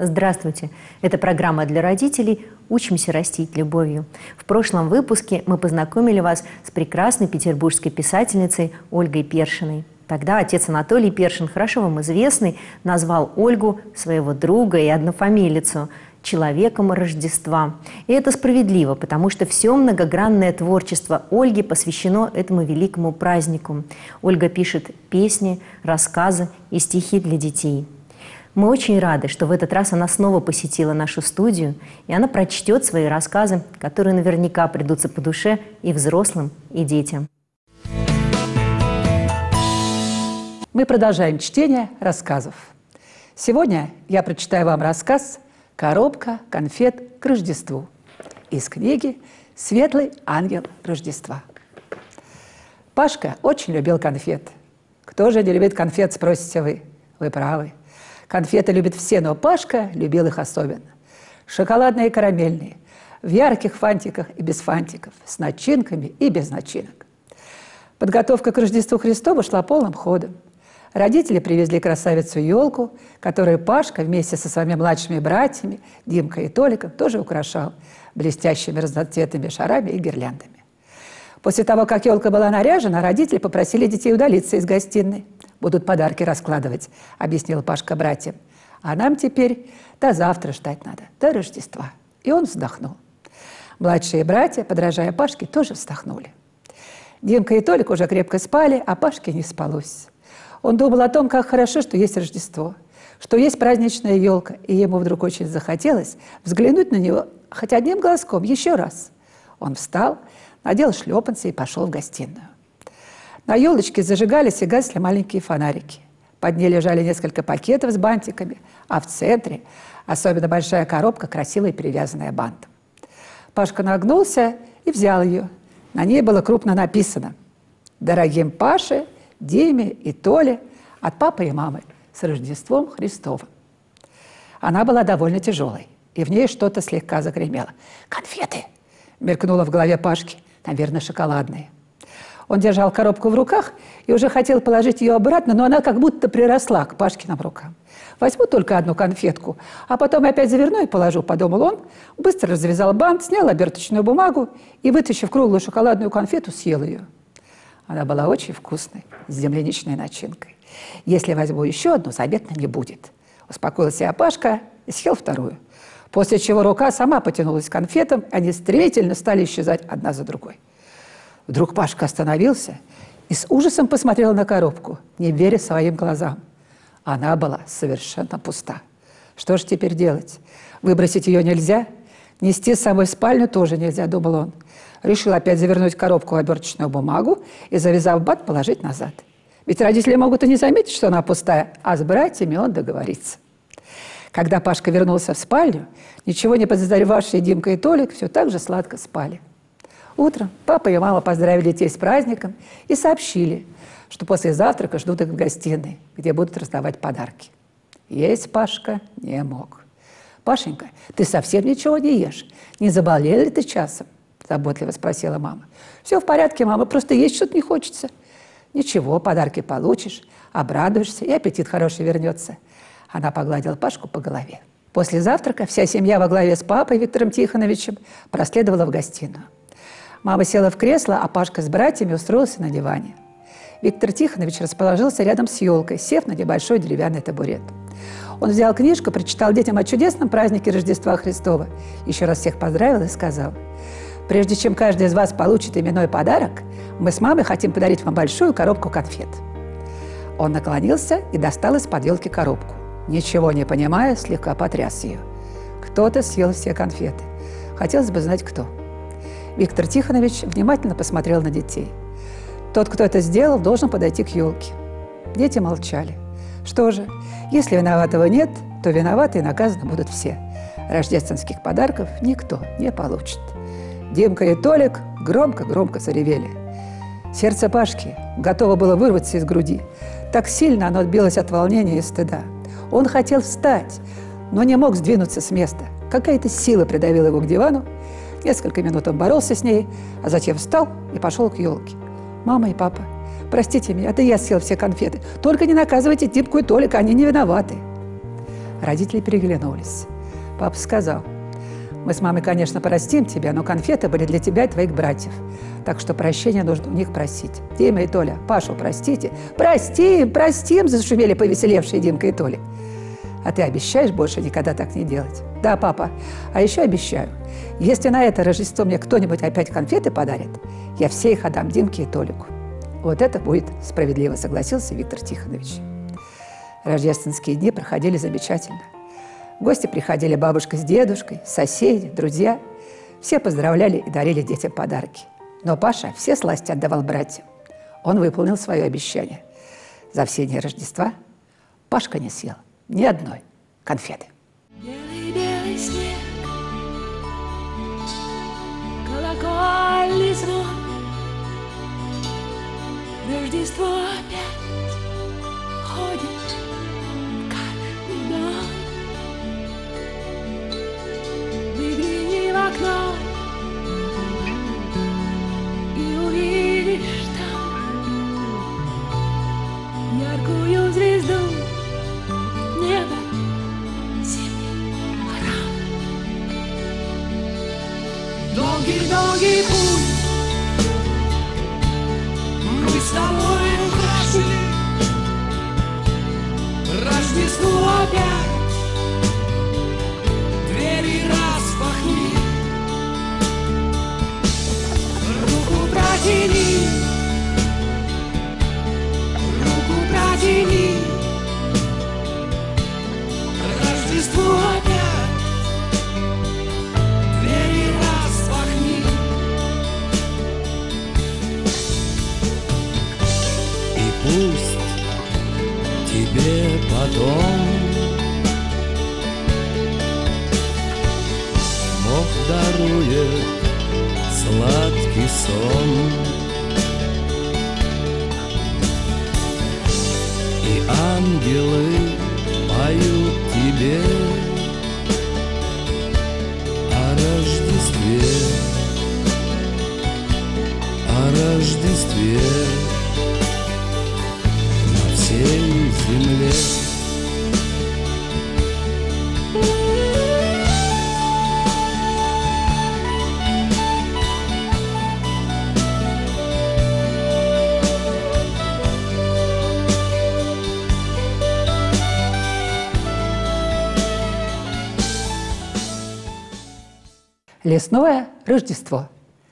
Здравствуйте! Это программа для родителей «Учимся растить любовью». В прошлом выпуске мы познакомили вас с прекрасной петербургской писательницей Ольгой Першиной. Тогда отец Анатолий Першин, хорошо вам известный, назвал Ольгу, своего друга и однофамилицу, человеком Рождества. И это справедливо, потому что все многогранное творчество Ольги посвящено этому великому празднику. Ольга пишет песни, рассказы и стихи для детей. Мы очень рады, что в этот раз она снова посетила нашу студию, и она прочтет свои рассказы, которые наверняка придутся по душе и взрослым, и детям. Мы продолжаем чтение рассказов. Сегодня я прочитаю вам рассказ «Коробка конфет к Рождеству» из книги «Светлый ангел Рождества». Пашка очень любил конфет. Кто же не любит конфет, спросите вы? Вы правы. Конфеты любят все, но Пашка любил их особенно. Шоколадные и карамельные, в ярких фантиках и без фантиков, с начинками и без начинок. Подготовка к Рождеству Христову шла полным ходом. Родители привезли красавицу-елку, которую Пашка вместе со своими младшими братьями, Димкой и Толиком, тоже украшал блестящими разноцветными шарами и гирляндами. После того, как елка была наряжена, родители попросили детей удалиться из гостиной. «Будут подарки раскладывать», — объяснил Пашка братьям. «А нам теперь до завтра ждать надо, до Рождества». И он вздохнул. Младшие братья, подражая Пашке, тоже вздохнули. Димка и Толик уже крепко спали, а Пашке не спалось. Он думал о том, как хорошо, что есть Рождество, что есть праздничная елка, и ему вдруг очень захотелось взглянуть на него хоть одним глазком еще раз. Он встал, надел шлепанцы и пошел в гостиную. На елочке зажигались и гасли маленькие фонарики. Под ней лежали несколько пакетов с бантиками, а в центре особенно большая коробка, красиво перевязанная бантом. Пашка нагнулся и взял ее. На ней было крупно написано: «Дорогим Паше, Диме и Толе от папы и мамы с Рождеством Христовым». Она была довольно тяжелой, и в ней что-то слегка загремело. «Конфеты!» — мелькнуло в голове Пашки, наверное, шоколадные. Он держал коробку в руках и уже хотел положить ее обратно, но она как будто приросла к Пашкиным рукам. «Возьму только одну конфетку, а потом опять заверну и положу», — подумал он, быстро развязал бант, снял оберточную бумагу и, вытащив круглую шоколадную конфету, съел ее. Она была очень вкусной, с земляничной начинкой. «Если возьму еще одну, заметно не будет», — успокоил себя Пашка и съел вторую. После чего рука сама потянулась к конфетам, они стремительно стали исчезать одна за другой. Вдруг Пашка остановился и с ужасом посмотрел на коробку, не веря своим глазам. Она была совершенно пуста. Что же теперь делать? Выбросить ее нельзя, нести с собой в спальню тоже нельзя, думал он. Решил опять завернуть коробку в оберточную бумагу и, завязав бант, положить назад. Ведь родители могут и не заметить, что она пустая, а с братьями он договорится. Когда Пашка вернулся в спальню, ничего не подозревавшие Димка и Толик все так же сладко спали. Утром папа и мама поздравили детей с праздником и сообщили, что после завтрака ждут их в гостиной, где будут раздавать подарки. Есть Пашка не мог. «Пашенька, ты совсем ничего не ешь? Не заболел ли ты часом?» — заботливо спросила мама. «Все в порядке, мама, просто есть что-то не хочется». «Ничего, подарки получишь, обрадуешься, и аппетит хороший вернется». Она погладила Пашку по голове. После завтрака вся семья во главе с папой Виктором Тихоновичем проследовала в гостиную. Мама села в кресло, а Пашка с братьями устроился на диване. Виктор Тихонович расположился рядом с елкой, сев на небольшой деревянный табурет. Он взял книжку, прочитал детям о чудесном празднике Рождества Христова, еще раз всех поздравил и сказал: «Прежде чем каждый из вас получит именной подарок, мы с мамой хотим подарить вам большую коробку конфет». Он наклонился и достал из-под елки коробку. Ничего не понимая, слегка потряс ее. Кто-то съел все конфеты. Хотелось бы знать, кто. Виктор Тихонович внимательно посмотрел на детей. Тот, кто это сделал, должен подойти к елке. Дети молчали. Что же, если виноватого нет, то виноваты и наказаны будут все. Рождественских подарков никто не получит. Димка и Толик громко-громко заревели. Сердце Пашки готово было вырваться из груди. Так сильно оно отбилось от волнения и стыда. Он хотел встать, но не мог сдвинуться с места. Какая-то сила придавила его к дивану. Несколько минут он боролся с ней, а затем встал и пошел к елке. «Мама и папа, простите меня, это я съел все конфеты. Только не наказывайте Димку и Толика, они не виноваты». Родители переглянулись. Папа сказал: мы с мамой, конечно, простим тебя, но конфеты были для тебя и твоих братьев. Так что прощения нужно у них просить. Дима и Толя, Пашу простите. Простим, простим, зашумели повеселевшие Димка и Толя. А ты обещаешь больше никогда так не делать? Да, папа. А еще обещаю, если на это Рождество мне кто-нибудь опять конфеты подарит, я все их отдам Димке и Толику. Вот это будет справедливо, согласился Виктор Тихонович. Рождественские дни проходили замечательно. В гости приходили бабушка с дедушкой, соседи, друзья. Все поздравляли и дарили детям подарки. Но Паша все сласти отдавал братьям. Он выполнил свое обещание. За все дни Рождества Пашка не съел ни одной конфеты. Белый-белый снег, колокольный звон, Рождество опять ходит в каждый дом. Выгляни в окно и увидишь там яркую звезду, небо, зимний храм. Долгий-долгий путь мы с тобой прошли, Рождество опять двери распахни, руку протяни, руку протяни. Рождество опять двери распахни. И пусть тебе потом Бог дарует сладкий сон, и ангелы поют тебе о Рождестве, о Рождестве на всей земле. Лесное Рождество.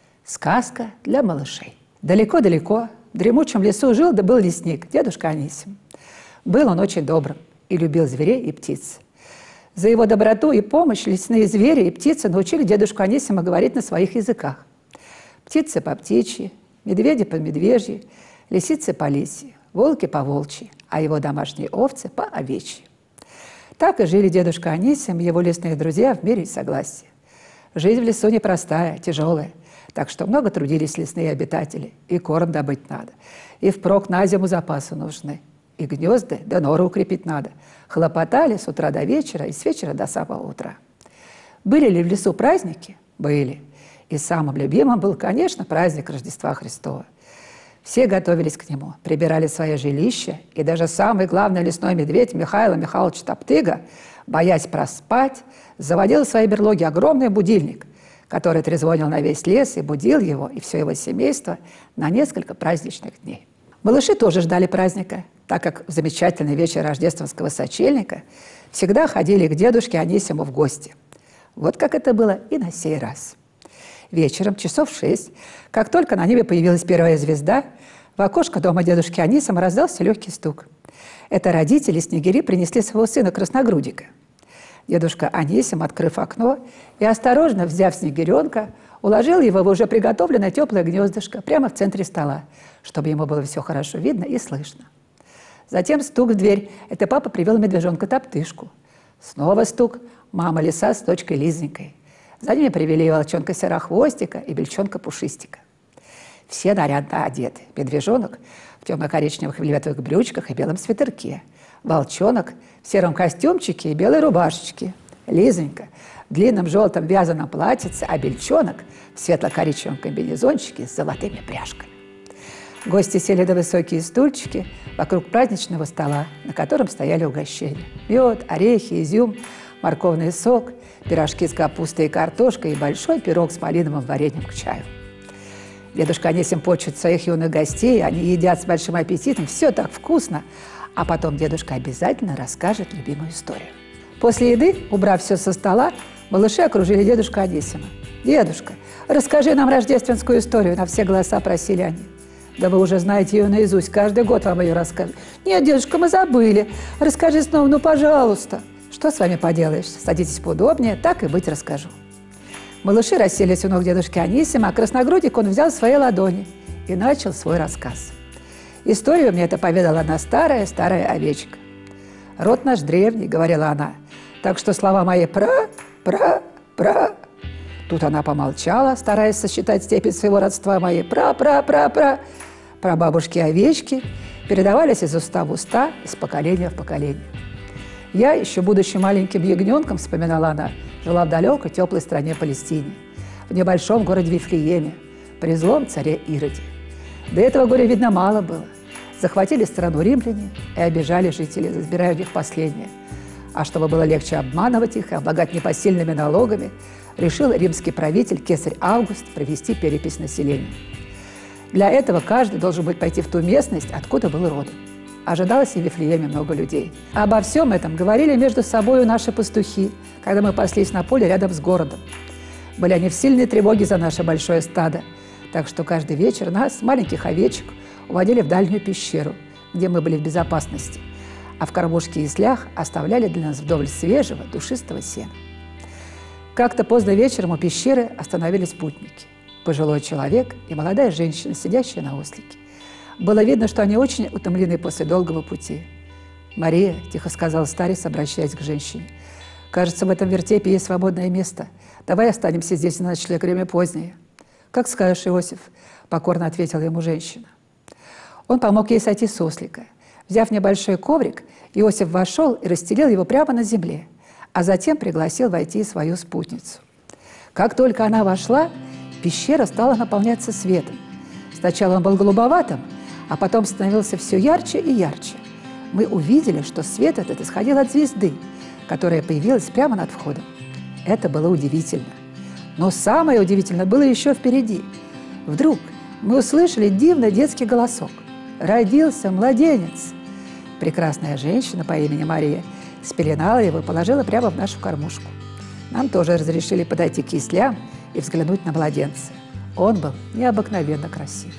Сказка для малышей. Далеко-далеко в дремучем лесу жил да был лесник, дедушка Анисим. Был он очень добрым и любил зверей и птиц. За его доброту и помощь лесные звери и птицы научили дедушку Анисима говорить на своих языках. Птицы по птичьи, медведи по медвежьи, лисицы по лисьи, волки по волчьи, а его домашние овцы по овечьи. Так и жили дедушка Анисим и его лесные друзья в мире и согласии. Жизнь в лесу непростая, тяжелая, так что много трудились лесные обитатели, и корм добыть надо, и впрок на зиму запасы нужны, и гнезда да норы укрепить надо. Хлопотали с утра до вечера и с вечера до самого утра. Были ли в лесу праздники? Были. И самым любимым был, конечно, праздник Рождества Христова. Все готовились к нему, прибирали свои жилища, и даже самый главный лесной медведь Михаил Михайлович Топтыга, боясь проспать, заводил в своей берлоге огромный будильник, который трезвонил на весь лес и будил его и все его семейство на несколько праздничных дней. Малыши тоже ждали праздника, так как в замечательный вечер рождественского сочельника всегда ходили к дедушке Анисиму в гости. Вот как это было и на сей раз. Вечером, часов в 6, как только на небе появилась первая звезда, в окошко дома дедушки Анисима раздался легкий стук. Это родители снегири принесли своего сына Красногрудика. Дедушка Анисим, открыв окно и осторожно взяв снегиренка, уложил его в уже приготовленное теплое гнездышко прямо в центре стола, чтобы ему было все хорошо видно и слышно. Затем стук в дверь. Это папа привел медвежонка Топтышку. Снова стук. Мама Лиса с дочкой Лизненькой. За ними привели волчонка Серохвостика и бельчонка Пушистика. Все нарядно одеты. Медвежонок в темно-коричневых вельветовых брючках и белом свитерке. Волчонок в сером костюмчике и белой рубашечке. Лизонька в длинном желтом вязаном платьице, а бельчонок в светло-коричневом комбинезончике с золотыми пряжками. Гости сели на высокие стульчики вокруг праздничного стола, на котором стояли угощения. Мед, орехи, изюм, морковный сок, пирожки с капустой и картошкой и большой пирог с малиновым вареньем к чаю. Дедушка Анисим почет своих юных гостей, они едят с большим аппетитом, все так вкусно. А потом дедушка обязательно расскажет любимую историю. После еды, убрав все со стола, малыши окружили дедушку Анисима. «Дедушка, расскажи нам рождественскую историю», — на все голоса просили они. «Да вы уже знаете ее наизусть, каждый год вам ее рассказывают». «Нет, дедушка, мы забыли. Расскажи снова, ну, пожалуйста». «Что с вами поделаешь? Садитесь поудобнее, так и быть расскажу». Малыши расселись у ног дедушки Анисима, а красногрудик он взял в свои ладони и начал свой рассказ. Историю мне это поведала одна старая овечка. «Род наш древний», — говорила она, «так что слова мои про». Тут она помолчала, стараясь сосчитать степень своего родства моей про бабушки-овечки передавались из уста в уста, из поколения в поколение. Я, еще будучи маленьким ягненком, вспоминала она, жила в далекой теплой стране Палестине, в небольшом городе Вифлееме, при злом царе Ироде. До этого горя, видно, мало было. Захватили страну римляне и обижали жителей, забирая у них последнее. А чтобы было легче обманывать их и облагать непосильными налогами, решил римский правитель Кесарь Август провести перепись населения. Для этого каждый должен будет пойти в ту местность, откуда был родом. Ожидалось и в Вифлееме много людей. Обо всем этом говорили между собой наши пастухи, когда мы паслись на поле рядом с городом. Были они в сильной тревоге за наше большое стадо, так что каждый вечер нас, маленьких овечек, уводили в дальнюю пещеру, где мы были в безопасности, а в кормушке и слях оставляли для нас вдоволь свежего, душистого сена. Как-то поздно вечером у пещеры остановились путники. Пожилой человек и молодая женщина, сидящая на ослике. Было видно, что они очень утомлены после долгого пути. «Мария», – тихо сказал старец, обращаясь к женщине, – «кажется, в этом вертепе есть свободное место. Давай останемся здесь на ночлег, время позднее». «Как скажешь, Иосиф», – покорно ответила ему женщина. Он помог ей сойти с ослика. Взяв небольшой коврик, Иосиф вошел и расстелил его прямо на земле, а затем пригласил войти свою спутницу. Как только она вошла, пещера стала наполняться светом. Сначала он был голубоватым, а потом становился все ярче и ярче. Мы увидели, что свет этот исходил от звезды, которая появилась прямо над входом. Это было удивительно. Но самое удивительное было еще впереди. Вдруг мы услышали дивный детский голосок. «Родился младенец!» Прекрасная женщина по имени Мария спеленала его и положила прямо в нашу кормушку. Нам тоже разрешили подойти к яслям и взглянуть на младенца. Он был необыкновенно красив.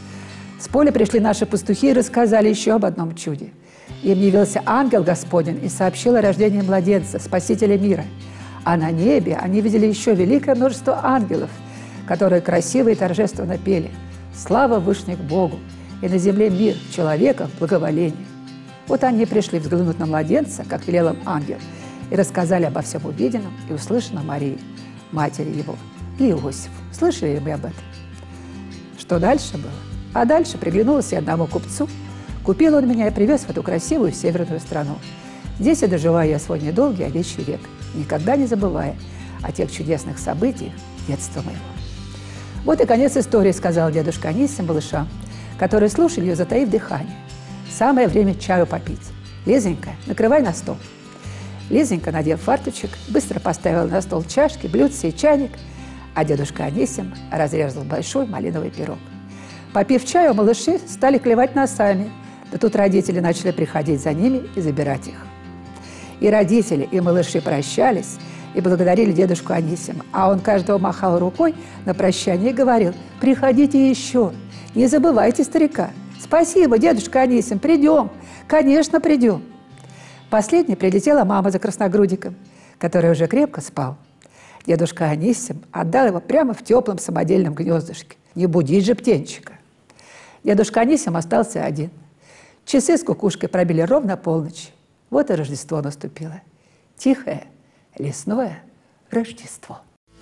С поля пришли наши пастухи и рассказали еще об одном чуде. Им явился ангел Господень и сообщил о рождении младенца, Спасителя мира. А на небе они видели еще великое множество ангелов, которые красиво и торжественно пели «Слава Вышних Богу!» и на земле мир, человека в благоволении. Вот они пришли взглянуть на младенца, как велел им ангел, и рассказали обо всем увиденном и услышанном Марии, матери его, и Иосифу. Слышали ли вы об этом? Что дальше было? А дальше приглянулась я одному купцу. Купил он меня и привез в эту красивую северную страну. Здесь я доживаю я свой недолгий овечий век, никогда не забывая о тех чудесных событиях детства моего. Вот и конец истории, сказал дедушка Анисим малышам, которые слушали ее, затаив дыхание. Самое время чаю попить. Лизонька, накрывай на стол. Лизонька, надев фарточек, быстро поставила на стол чашки, блюдце и чайник, а дедушка Анисим разрезал большой малиновый пирог. Попив чаю, малыши стали клевать носами, да тут родители начали приходить за ними и забирать их. И родители, и малыши прощались и благодарили дедушку Анисима, а он каждого махал рукой на прощание и говорил: «Приходите еще, не забывайте старика». «Спасибо, дедушка Анисим, придем, конечно, придем». Последней прилетела мама за красногрудиком, который уже крепко спал. Дедушка Анисим отдал его прямо в теплом самодельном гнездышке. Не будить же птенчика. Дедушка Анисим остался один. Часы с кукушкой пробили ровно полночь. Вот и Рождество наступило. Тихое, лесное Рождество.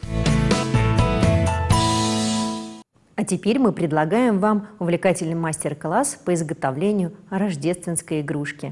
А теперь мы предлагаем вам увлекательный мастер-класс по изготовлению рождественской игрушки.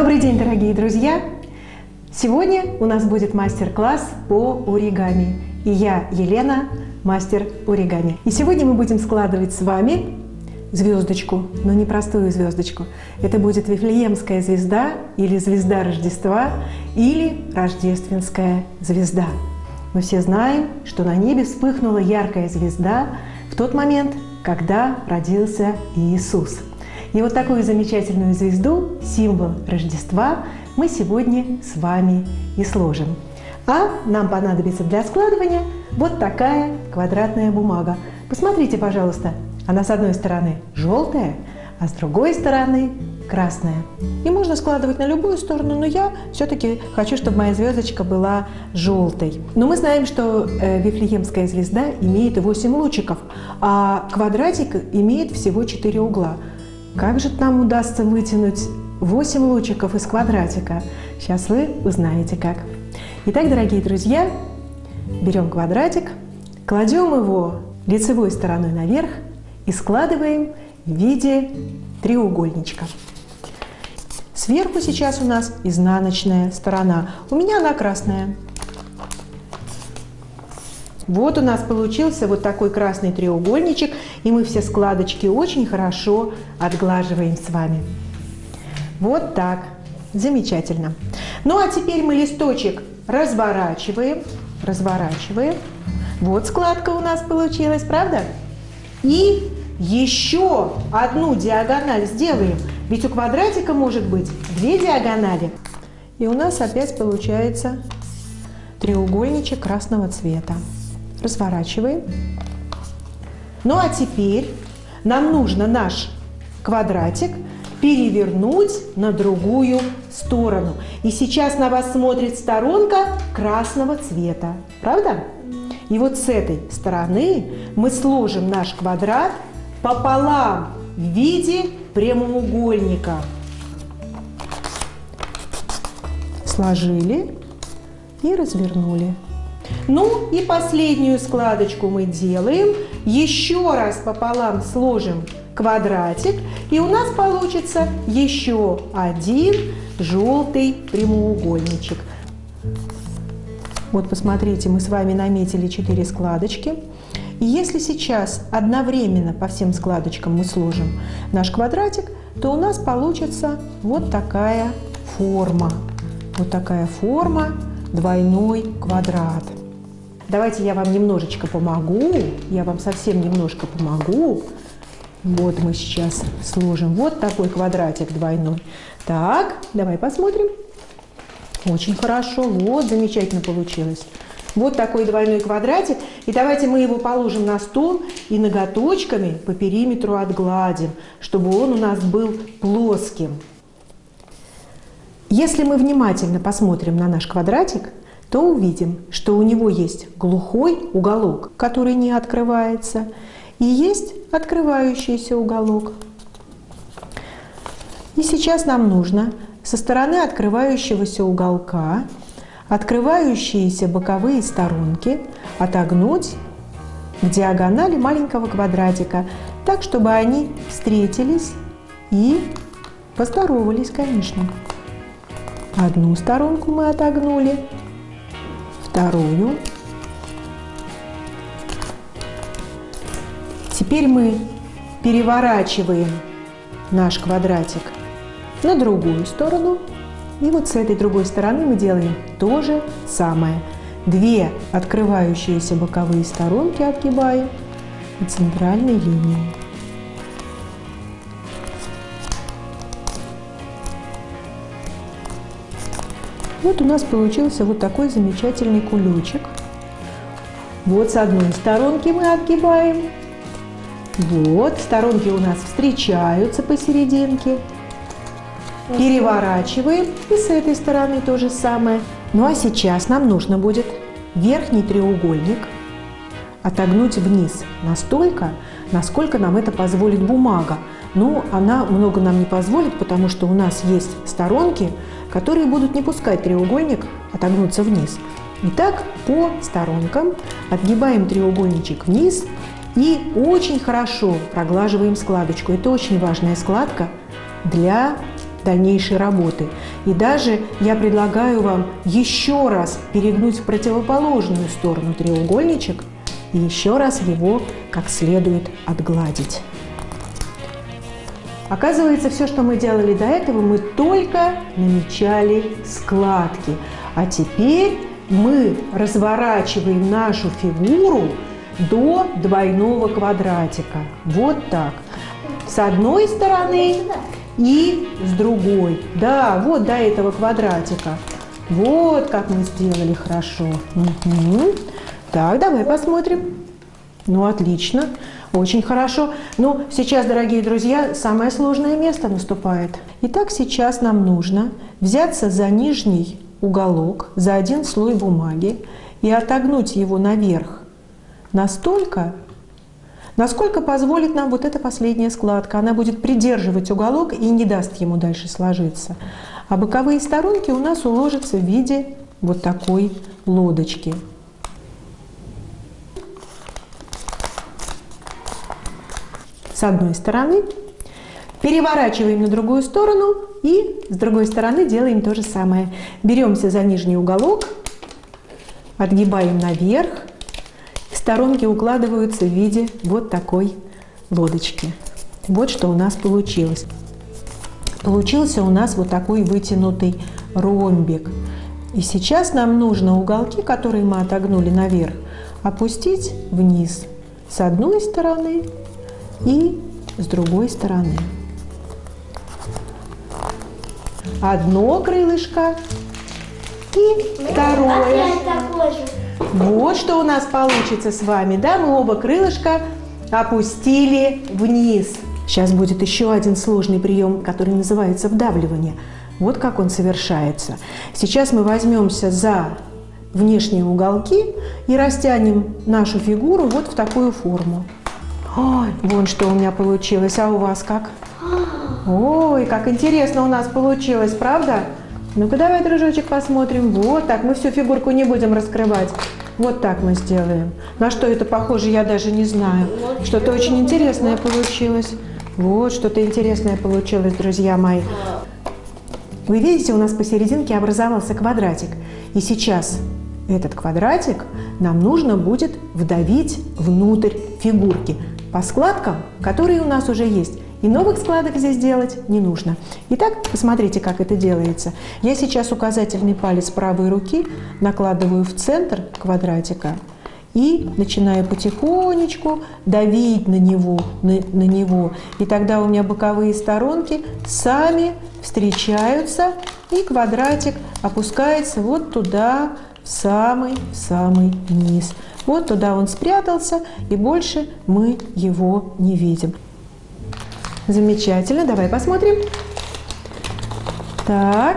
Добрый день, дорогие друзья! Сегодня у нас будет мастер-класс по оригами. И я, Елена, мастер оригами. И сегодня мы будем складывать с вами звездочку, но не простую звездочку. Это будет Вифлеемская звезда, или звезда Рождества, или рождественская звезда. Мы все знаем, что на небе вспыхнула яркая звезда в тот момент, когда родился Иисус. И вот такую замечательную звезду, символ Рождества, мы сегодня с вами и сложим. А нам понадобится для складывания вот такая квадратная бумага. Посмотрите, пожалуйста, она с одной стороны желтая, а с другой стороны красная. И можно складывать на любую сторону, но я все-таки хочу, чтобы моя звездочка была желтой. Но мы знаем, что Вифлеемская звезда имеет 8 лучиков, а квадратик имеет всего 4 угла. Как же нам удастся вытянуть 8 лучиков из квадратика? Сейчас вы узнаете как. Итак, дорогие друзья, берем квадратик, кладем его лицевой стороной наверх и складываем в виде треугольничка. Сверху сейчас у нас изнаночная сторона. У меня она красная. Вот у нас получился вот такой красный треугольничек, и мы все складочки очень хорошо отглаживаем с вами. Вот так. Замечательно. Ну а теперь мы листочек разворачиваем. Вот складка у нас получилась, правда? И еще одну диагональ сделаем. Ведь у квадратика может быть 2 диагонали. И у нас опять получается треугольничек красного цвета. Разворачиваем. Ну а теперь нам нужно наш квадратик перевернуть на другую сторону. И сейчас на вас смотрит сторонка красного цвета. Правда? И вот с этой стороны мы сложим наш квадрат пополам в виде прямоугольника. Сложили и развернули. Ну и последнюю складочку мы делаем. Еще раз пополам сложим квадратик. И у нас получится еще один желтый прямоугольничек. Вот посмотрите, мы с вами наметили 4 складочки. И если сейчас одновременно по всем складочкам мы сложим наш квадратик, то у нас получится вот такая форма. Вот такая форма, двойной квадрат. Давайте я вам немножечко помогу. Я вам совсем немножко помогу. Вот мы сейчас сложим вот такой квадратик двойной. Так, давай посмотрим. Очень хорошо. Вот, замечательно получилось. Вот такой двойной квадратик. И давайте мы его положим на стол и ноготочками по периметру отгладим, чтобы он у нас был плоским. Если мы внимательно посмотрим на наш квадратик, то увидим, что у него есть глухой уголок, который не открывается, и есть открывающийся уголок. И сейчас нам нужно со стороны открывающегося уголка открывающиеся боковые сторонки отогнуть к диагонали маленького квадратика, так, чтобы они встретились и поздоровались, конечно. Одну сторонку мы отогнули, вторую. Теперь мы переворачиваем наш квадратик на другую сторону. И вот с этой другой стороны мы делаем то же самое. 2 открывающиеся боковые сторонки отгибаем по центральной линии. Вот у нас получился вот такой замечательный кулечек. Вот с одной сторонки мы отгибаем. Вот, сторонки у нас встречаются посерединке. Переворачиваем, и с этой стороны то же самое. Ну а сейчас нам нужно будет верхний треугольник отогнуть вниз настолько, насколько нам это позволит бумага. Но она много нам не позволит, потому что у нас есть сторонки, которые будут не пускать треугольник отогнуться вниз. Итак, по сторонкам отгибаем треугольничек вниз и очень хорошо проглаживаем складочку. Это очень важная складка для дальнейшей работы. И даже я предлагаю вам еще раз перегнуть в противоположную сторону треугольничек и еще раз его как следует отгладить. Оказывается, все, что мы делали до этого, мы только намечали складки. А теперь мы разворачиваем нашу фигуру до двойного квадратика. Вот так. С одной стороны и с другой. Да, вот до этого квадратика. Вот как мы сделали хорошо. Угу. Так, давай посмотрим. Ну, отлично. Очень хорошо. Ну, сейчас, дорогие друзья, самое сложное место наступает. Итак, сейчас нам нужно взяться за нижний уголок, за один слой бумаги и отогнуть его наверх настолько, насколько позволит нам вот эта последняя складка. Она будет придерживать уголок и не даст ему дальше сложиться. А боковые сторонки у нас уложатся в виде вот такой лодочки. С одной стороны, переворачиваем на другую сторону и с другой стороны делаем то же самое. Беремся за нижний уголок, отгибаем наверх, сторонки укладываются в виде вот такой лодочки. Вот что у нас получилось. Получился у нас вот такой вытянутый ромбик. И сейчас нам нужно уголки, которые мы отогнули наверх, опустить вниз с одной стороны и с другой стороны. Одно крылышко и второе. Вот что у нас получится с вами. Да, мы оба крылышка опустили вниз. Сейчас будет еще один сложный прием, который называется вдавливание. Вот как он совершается. Сейчас мы возьмемся за внешние уголки и растянем нашу фигуру вот в такую форму. Ой, вон что у меня получилось. А у вас как? Ой, как интересно у нас получилось, правда? Ну-ка давай, дружочек, посмотрим. Вот так. Мы всю фигурку не будем раскрывать. Вот так мы сделаем. На что это похоже, я даже не знаю. Что-то очень интересное получилось. Вот что-то интересное получилось, друзья мои. Вы видите, у нас посерединке образовался квадратик. И сейчас этот квадратик нам нужно будет вдавить внутрь фигурки по складкам, которые у нас уже есть. И новых складок здесь делать не нужно. Итак, посмотрите, как это делается. Я сейчас указательный палец правой руки накладываю в центр квадратика и начинаю потихонечку давить на него. И тогда у меня боковые сторонки сами встречаются, и квадратик опускается вот туда, в самый низ. Вот туда он спрятался, и больше мы его не видим. Замечательно. Давай посмотрим. Так.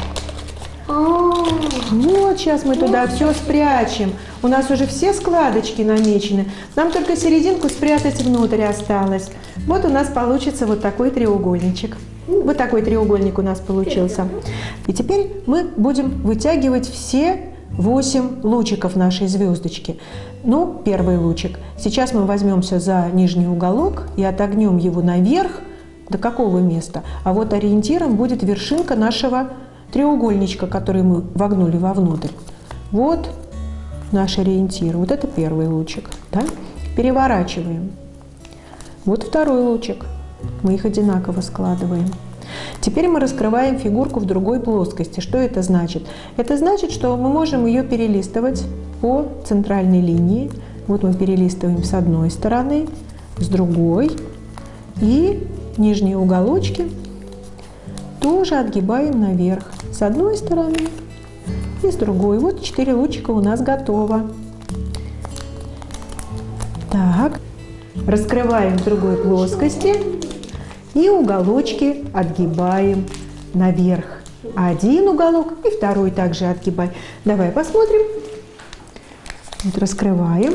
Вот сейчас мы туда все спрячем. У нас уже все складочки намечены. Нам только серединку спрятать внутрь осталось. Вот у нас получится вот такой треугольничек. Вот такой треугольник у нас получился. И теперь мы будем вытягивать все 8 лучиков нашей звездочки. Ну, первый лучик. Сейчас мы возьмемся за нижний уголок и отогнем его наверх. До какого места? А вот ориентиром будет вершинка нашего треугольничка, который мы вогнули вовнутрь. Вот наш ориентир. Вот это первый лучик. Да? Переворачиваем. Вот второй лучик. Мы их одинаково складываем. Теперь мы раскрываем фигурку в другой плоскости. Что это значит? Это значит, что мы можем ее перелистывать по центральной линии. Вот мы перелистываем с одной стороны, с другой. И нижние уголочки тоже отгибаем наверх. С одной стороны и с другой. Вот 4 лучика у нас готово. Так, раскрываем в другой плоскости. И уголочки отгибаем наверх. Один уголок и второй также отгибаем. Давай посмотрим. Вот раскрываем.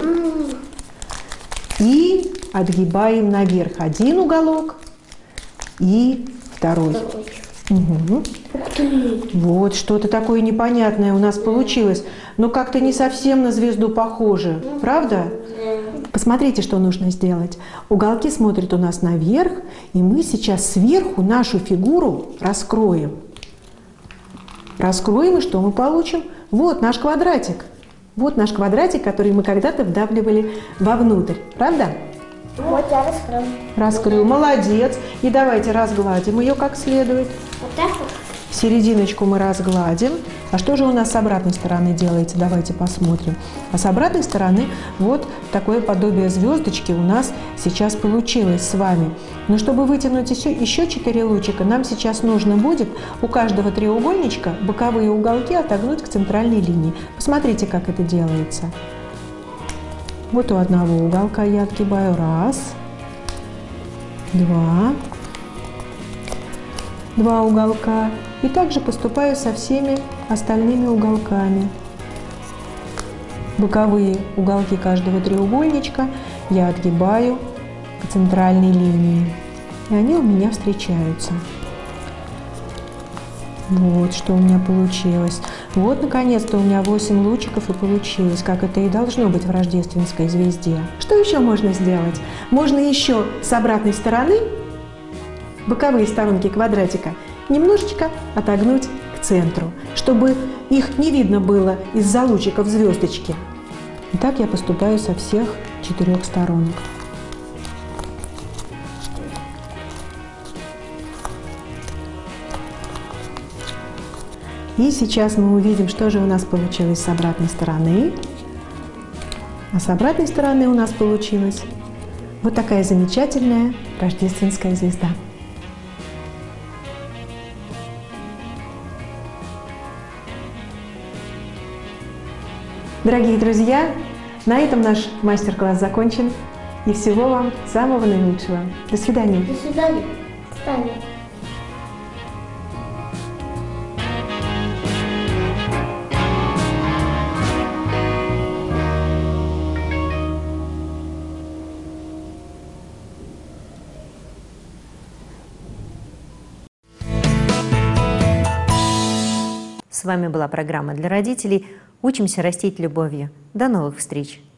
И отгибаем наверх. Один уголок и второй. Угу. Вот что-то такое непонятное у нас получилось. Но как-то не совсем на звезду похоже. Правда? Посмотрите, что нужно сделать. Уголки смотрят у нас наверх, и мы сейчас сверху нашу фигуру раскроем. Раскроем, и что мы получим? Вот наш квадратик. Вот наш квадратик, который мы когда-то вдавливали вовнутрь. Правда? Вот я раскрыл. Раскрыл. Молодец. И давайте разгладим ее как следует. Вот так вот. Серединочку мы разгладим. А что же у нас с обратной стороны делается? Давайте посмотрим. А с обратной стороны вот такое подобие звездочки у нас сейчас получилось с вами. Но чтобы вытянуть еще 4 лучика, нам сейчас нужно будет у каждого треугольничка боковые уголки отогнуть к центральной линии. Посмотрите, как это делается. Вот у одного уголка я отгибаю 1, 2, 2 уголка. И также поступаю со всеми остальными уголками. Боковые уголки каждого треугольничка я отгибаю к центральной линии. И они у меня встречаются. Вот что у меня получилось. Вот, наконец-то, у меня 8 лучиков и получилось, как это и должно быть в рождественской звезде. Что еще можно сделать? Можно еще с обратной стороны боковые сторонки квадратика немножечко отогнуть к центру, чтобы их не видно было из-за лучиков звездочки. И так я поступаю со всех 4 сторонок. И сейчас мы увидим, что же у нас получилось с обратной стороны. А с обратной стороны у нас получилась вот такая замечательная рождественская звезда. Дорогие друзья, на этом наш мастер-класс закончен. И всего вам самого наилучшего. До свидания. До свидания. До свидания. С вами была программа для родителей «Учимся растить любовью». До новых встреч!